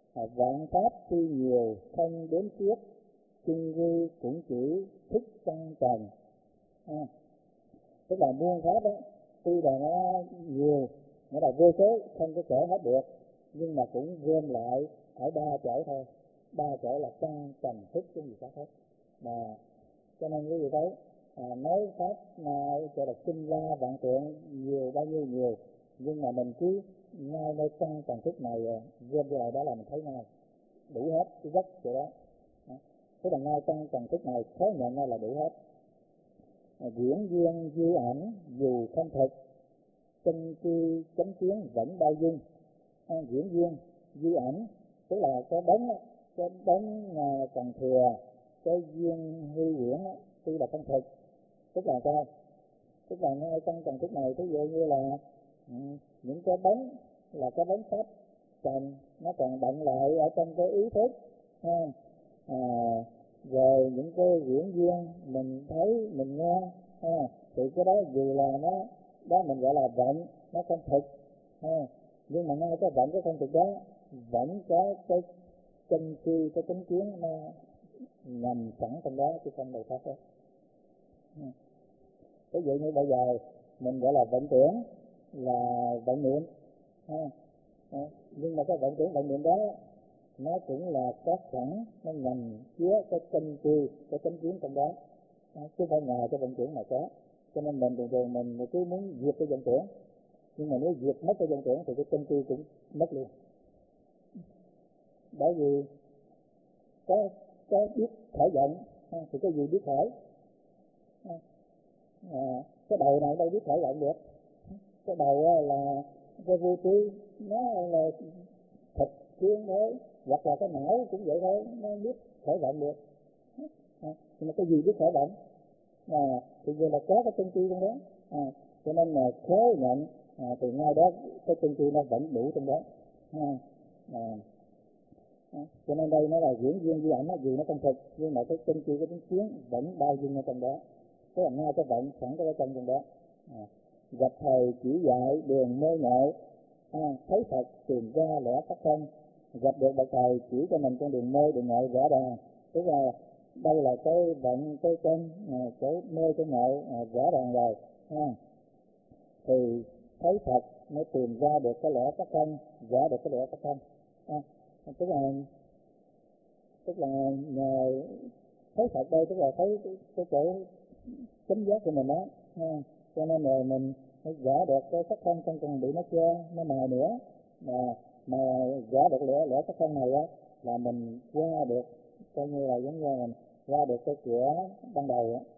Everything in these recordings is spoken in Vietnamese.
Vạn pháp tuy nhiều không đến tiếc, chung quy cũng chỉ thức căn trần. Tức là muôn pháp đó, tuy là nó nhiều, nó là vô số, không có kể hết được, nhưng mà cũng gom lại ở ba chỗ thôi. Ba chỗ là căn trần thức cái gì khác hết. Mà cho nên quý vị thấy nói pháp gọi là sinh la vạn tượng nhiều bao nhiêu nhiều, nhưng mà mình cứ ngay nơi căn trần thức này gom lại đó là mình thấy ngay đủ hết cái gốc chỗ đó. Tức là ngay căn trần thức này khó nhận ra là đủ hết. Diễn duyên duy ảnh dù không thực, chân chi chánh kiến vẫn bao dung. Diễn duyên duy ảnh tức là cái bóng còn thừa, cái duyên hư huyễn tuy là không thực. Tức là sao? Tức là ngay trong trần thức này, ví dụ như là những cái bóng là cái bóng pháp trần, nó còn động lại ở trong cái ý thức. Rồi những cái diễn duyên mình thấy mình nghe, thì cái đó dù là nó đó mình gọi là vọng, nó không thực, nhưng mà ngay cái vọng cái không thực đó vẫn có cái chân chi, cái chánh kiến nó nằm sẵn trong đó chứ không đầy pháp hết. Ví dụ như bây giờ mình gọi là vọng tưởng, là vọng niệm, nhưng mà cái vọng tưởng vọng niệm đó nó cũng là có sẵn, nó nằm chứa cái chân chi, cái chánh kiến trong đó, chứ không phải ngoài cái vọng tưởng mà có. Cho nên mình thường mình cứ muốn diệt cái vọng tưởng, nhưng mà nếu diệt mất cái vọng tưởng thì cái chân chi cũng mất luôn. Bởi vì có biết khởi vọng thì cái gì biết khởi? Cái đầu này đâu biết khởi vọng được. Cái đầu là cái vô trí, nó là thực kiến đấy, hoặc là cái não cũng vậy thôi, nó biết khởi vọng được. Nhưng mà cái gì biết khởi vọng? Thì giờ là có cái chân chi trong đó, cho nên là khó nhận, từ ngay đó cái chân chi nó vẫn đủ trong đó. Cho nên đây nó là diễn duyên duy ảnh, dù nó không thực, nhưng mà cái chân chi, cái tính kiến vẫn bao dung ở trong đó. Tức là ngay cái vọng sẵn cái chân trong đó. Gặp thầy chỉ dạy đường mê nhộ, thấy Phật tìm ra lẽ sắc không. Gặp được bậc thầy chỉ cho mình con đường mê đường ngộ rõ ràng. Tức là đây là cái vọng, cái chân, cái mê cái ngộ rõ ràng rồi, thì thấy Phật mới tìm ra được cái lẽ sắc không, rõ được cái lẽ sắc không. Tức là nhờ thấy Phật đây, tức là thấy cái chỗ chánh giác của mình đó, cho nên là mình phải rõ được cái sắc không, không còn bị nó che, nó mờ nữa. Mà rõ được lẽ sắc không này á là mình qua được, coi như là giống như mình qua được cái cửa ban đầu á.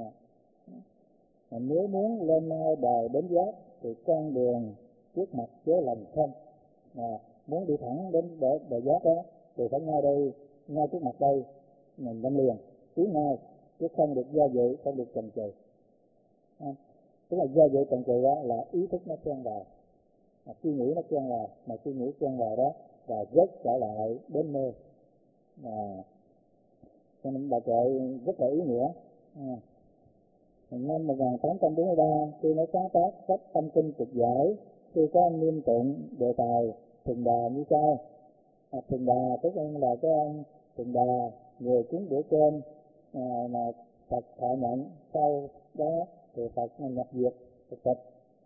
Nếu muốn lên mai đời đến giác thì con đường trước mặt chớ lòng không. Muốn đi thẳng đến đời giác đó thì phải ngay đây, ngay trước mặt đây mình lên liền, tiến ngay, chứ không được do dự, không được chần chừ. Tức là do dự chần chừ đó là ý thức nó chen vào, suy nghĩ nó chen vào, mà suy nghĩ chen vào đó và rớt trở lại đến mê. Cho nên bài kệ rất là ý nghĩa. Năm 1843 khi nó sáng tác sách Tâm Kinh Trực Giải, khi có niêm tụng đề tài Thượng Đà như sau. Thượng Đà tức là cái ông Thượng Đà, người cúng bữa cơm mà Phật thọ nhận, sau đó thì Phật nhập diệt thực tịch.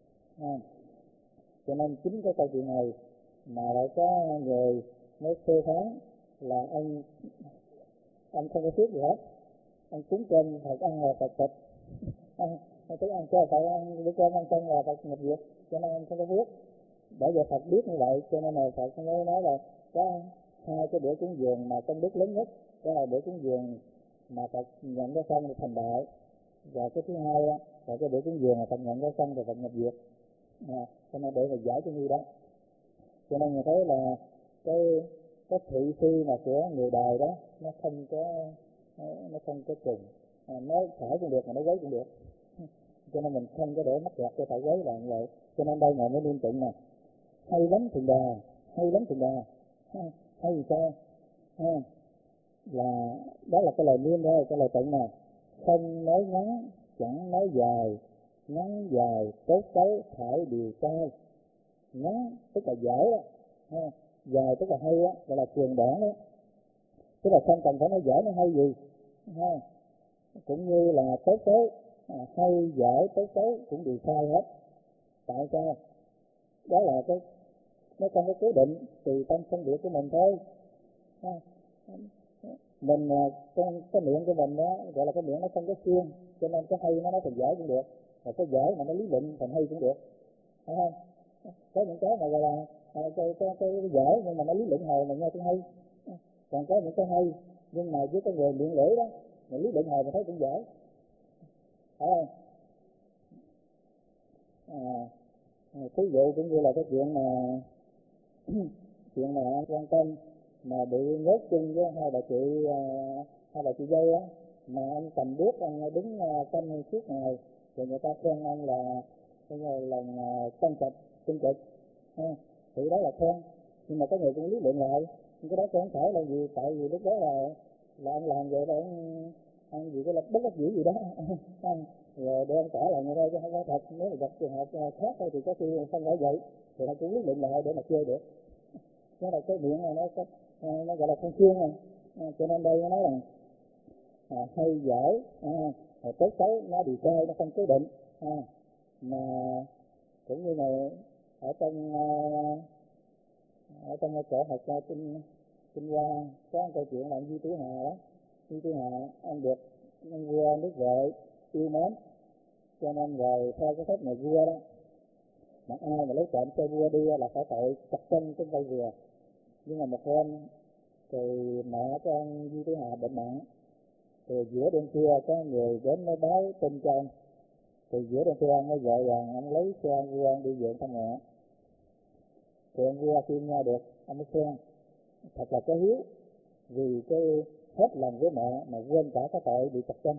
Cho nên chính cái câu chuyện này mà lại có người nói phê phán là ông không có phước gì hết, ông cúng cơm Phật ăn là Phật tịch, tức ăn cho Phật ăn bữa cơm ăn xong là Phật nhập diệt, cho nên ông không có phước. Bởi vì Phật biết như vậy cho nên là Phật mới nói là có hai cái bữa cúng dường mà công đức lớn nhất, đó là bữa cúng dường mà Phật nhận cái xong thì thành đại, và cái thứ hai đó là cái bữa cúng dường mà Phật nhận cái xong thì Phật nhập diệt. Cho nên để mà giải cho như đó. Cho nên người thấy là cái thị phi mà của người đời đó nó không có trùng, nói phải cũng được mà nói quấy cũng được. Cho nên mình không có để mắc kẹt cho phải quấy là như vậy. Cho nên đây ngài mới liên tụng nè, hay lắm Thượng Đà, hay lắm Thượng Đà, hay gì sao? Là đó là cái lời niệm thôi, cái lời tụng nè, không nói ngắn chẳng nói dài, ngắn dài tốt xấu phải điều sai. Ngắn tức là dở đó, Dài tức là hay á, gọi là trường đoạn đó, tức là không cần phải nói dở nó hay gì ha. Cũng như là tốt xấu, hay dở tốt xấu cũng đều sai hết. Tại sao? Đó là nó không có cố định, tùy tâm phân biệt của mình thôi ha. Mình cái miệng của mình đó gọi là cái miệng nó không có xuyên, cho nên cái hay nó nói thành dở cũng được, và cái dở mà nó lý luận thành hay cũng được, phải không? Có những cái mà gọi là cái dở nhưng mà nó lý luận hồi mà nghe cũng hay, còn có những cái hay nhưng mà với cái người miệng lưỡi đó người lý luận hồi mà thấy cũng dở, phải không? Ví dụ cũng như là cái chuyện mà chuyện mà quan tâm mà bị nhốt chung với hai bà chị dâu á, mà anh cầm đuốc anh đứng canh suốt ngày, rồi người ta khen anh là cái lần canh chạch tinh trực thì đó là khen, nhưng mà có người cũng lý luận lại cái đó không phải là gì, tại vì lúc đó là anh làm vậy là anh gì cái là bất đắc dĩ gì đó rồi để anh tỏ là người ta chứ không có thật. Nếu mà gặp trường hợp khác thì có khi không phải vậy, thì nó cũng lý luận lại để mà chơi được. Đó là cái miệng này nó gọi là không chuyên này. Cho nên đây nó nói rằng hay dở tốt xấu nó bị sai, nó không cố định mà cũng như là ở trong chỗ học Kinh Hoa có một câu chuyện là Di Tử Hà đó. Di Tử Hà anh được vua nước Vệ yêu mến, cho nên rồi theo cái phép này vua đó, mà ai mà lấy trộm cho vua đi là phải tội chặt chân trên cây dừa. Nhưng mà một hôm thì mẹ của ông Di Tử Hà bệnh nặng, thì giữa đêm khuya có người đến nói báo tin cho ông, thì giữa đêm khuya ông mới vội vàng ông lấy xe vua ông đi viện thăm mẹ. Thì ông vua khi nghe được ông mới khen thật là có hiếu, vì cái hết lòng với mẹ mà quên cả cái tội bị chặt chân.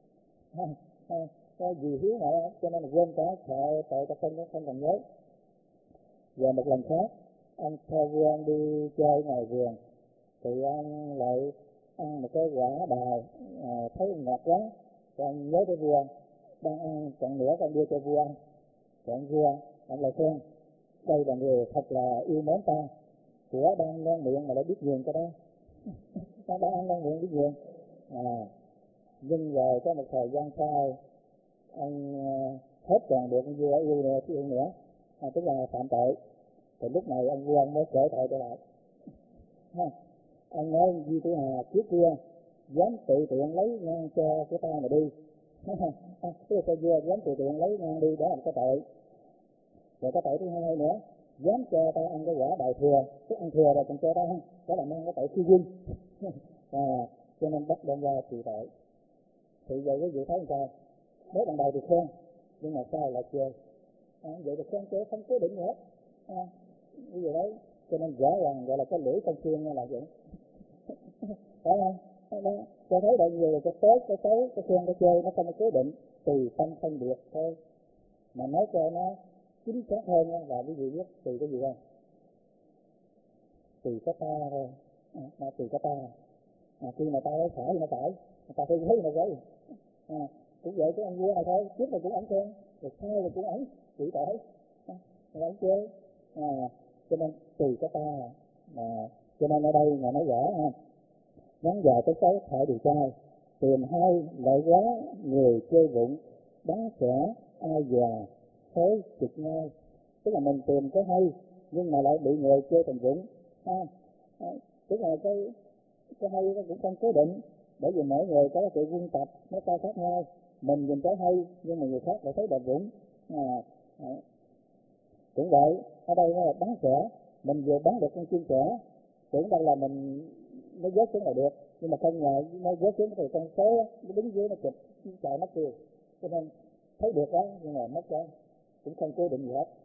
Vì hiếu mẹ cho nên là quên cả tội chặt chân, không còn nhớ. Và một lần khác ông theo vua ông đi chơi ngoài vườn, thì ông lại ăn một cái quả đào thấy ngọt quá, thì ông nhớ tới vua, đang ăn chọn nửa con đưa cho vua ăn. Chọn vua ông lại khen đây là người thật là yêu mến ta, của đang ngon miệng mà lại biết nhường cái đó. Ta đang ăn ngon miệng biết nhường. Nhưng rồi có một thời gian sau ông hết còn được vua yêu nữa tức là phạm tội, thì lúc này ông vua mới cởi tội trở lại. Ông nói Di Tử Hà trước kia dám tự tiện lấy ngang cho của ta mà đi. Cái cho vua dám tự tiện lấy ngang đi, đó là cái tội. Rồi cái tội thứ hai nữa, dám cho ta ăn cái quả đại thừa, tức ăn thừa rồi còn cho ta ăn, đó là mang cái tội phi quân. Cho nên bắt đem ra trị tội. Thì vậy quý vị thấy sao? Mới ban đầu thì khen, nhưng mà sau là chê. Vậy thì khen chê không cố định nữa. Cái gì đấy, cho nên rõ ràng gọi là cái lưỡi con chiên là vậy. Phải không? Đó, cho thấy đại nhiều là cái tốt, cái xấu, cái khen, cái chê nó không có cố định, tùy tâm phân biệt thôi. Mà nói cho nó chính xác hơn là quý vị biết tùy cái gì không? Tùy cái ta thôi. Tùy cái ta. Khi mà ta nói phải thì nó phải, ta thấy quấy thì nó quấy. Cũng vậy cái ông vua này thôi, trước là cũng ổng khen, rồi sau là cũng ổng chịu tội, rồi ổng chê. Cho nên tùy cái ta. Cho nên ở đây ngài nói rõ ngắn dài tới xấu phải điều trai, tìm hay lợi quá người chơi vụng, đắng xẻ ai già xối trực ngay. Tức là mình tìm cái hay nhưng mà lại bị người chơi thành vụng. Tức là cái hay nó cũng không cố định, bởi vì mỗi người có sự quân tập nó cao khác nhau. Mình nhìn thấy hay nhưng mà người khác lại thấy là vụng. Cũng vậy, ở đây nó là bắn xẻ, mình vừa bắn được con chim sẻ, tưởng đâu là mình nó vớt xuống là được, nhưng mà không ngờ nó vớt xuống thì con số nó đứng dưới nó chụp chạy mất tiêu, cho nên thấy được đó nhưng mà mất đó, cũng không cố định gì hết.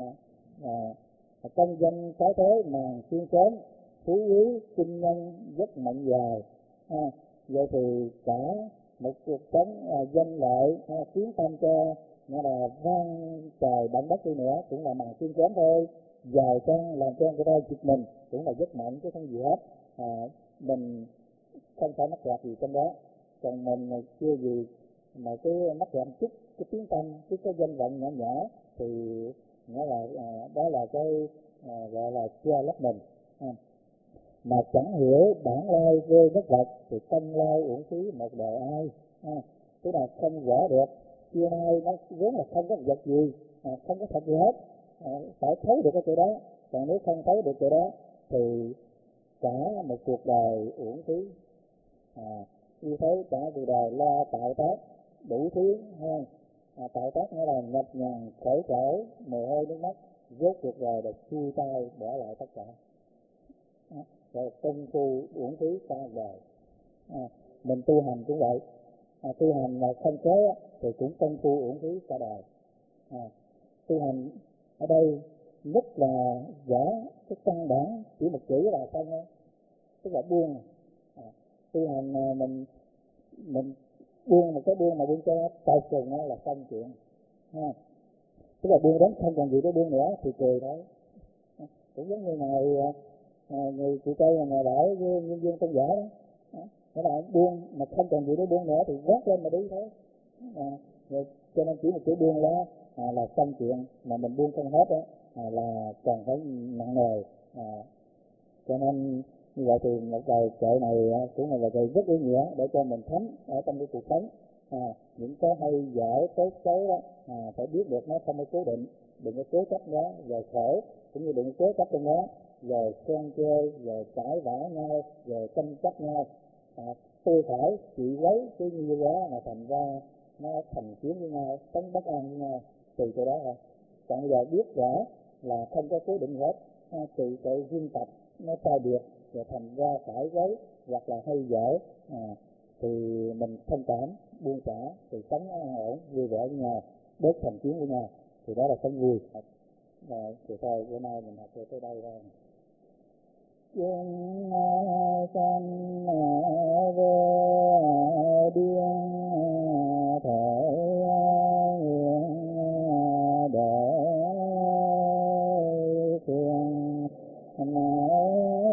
Công danh có thế màn xuyên sớm, phú quý kinh nhân giấc mộng dài. Vậy thì cả một cuộc sống danh lợi tiến tâm cho nghĩa là vang trời động đất đi nữa cũng là màn xuyên sớm thôi. Giàu sang làm cho người ta giật mình cũng là giấc mộng chứ không gì hết. Mình không phải mắc kẹt gì trong đó, còn mình chưa gì mà cái mắc kẹt chút cái tiếng tâm, cái danh vọng nhỏ nhỏ thì nghĩa là đó là cái gọi là che lấp mình. Mà chẳng hiểu bản lai rơi mất vật thì công lao uổng phí một đời ai. Tức là không rõ được xưa nay nó vốn là không có vật gì, không có thật gì hết, phải thấy được cái chỗ đó. Còn nếu không thấy được chỗ đó thì cả một cuộc đời uổng phí. Như thế cả cuộc đời lo tạo tác đủ thứ hơn. Tạo tác nghĩa là nhọc nhằn khổ sở mồ hôi nước mắt, rốt cuộc đời là xuôi tay bỏ lại tất cả. Rồi công phu uổng phí cả đời. Mình tu hành cũng vậy, tu hành mà không có thì cũng công phu uổng phí cả đời. Tu hành ở đây nhất là giả cái căn bản chỉ một chữ là xong thôi, tức là buông. Tu hành mà mình buông một cái buông mà buông cho tay cùng là xong chuyện. Tức là buông đến không còn gì để buông nữa thì cười thôi. Cũng giống như người chị Tây mà ngồi lại với nhân viên tôn giả đó, nghĩa là buông mà không còn gì để buông nữa thì vác lên mà đi thôi. Rồi cho nên chỉ một chữ buông đó là xong chuyện, mà mình buông không hết đó là còn phải nặng nề. Cho nên như vậy thì một đời kệ này cũng là một đời rất ý nghĩa để cho mình thấm ở trong cái cuộc sống. Những cái hay dở tốt xấu đó phải biết được nó không có cố định, đừng có cố chấp nó rồi khổ, cũng như đừng có cố chấp trong nó rồi khen chê, rồi cãi vã nhau, rồi tranh chấp nhau. Tôi phải chịu lấy cái như đó mà thành ra nó thành chiến với nhau, sống bất an với nhau, từ chỗ đó thôi. Còn bây giờ biết rõ là không có cố định hết, từ tự riêng tập nó sai biệt rồi thành ra phải lấy hoặc là hay dở, thì mình thông cảm buông xả thì sống an ổn vui vẻ với nhau, bớt thành chiến với nhau, thì đó là sống vui. Rồi thì thôi bữa nay mình học tới đây thôi. Chúng sanh vô biên thể nguyện để phiền não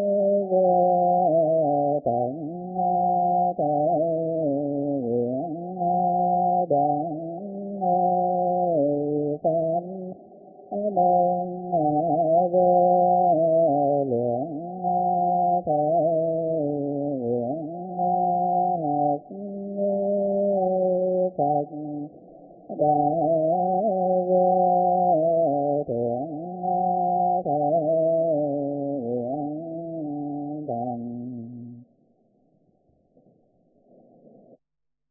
vô tận thể nguyện đặng tam môn vô lượng thể nguyện học Phật đạo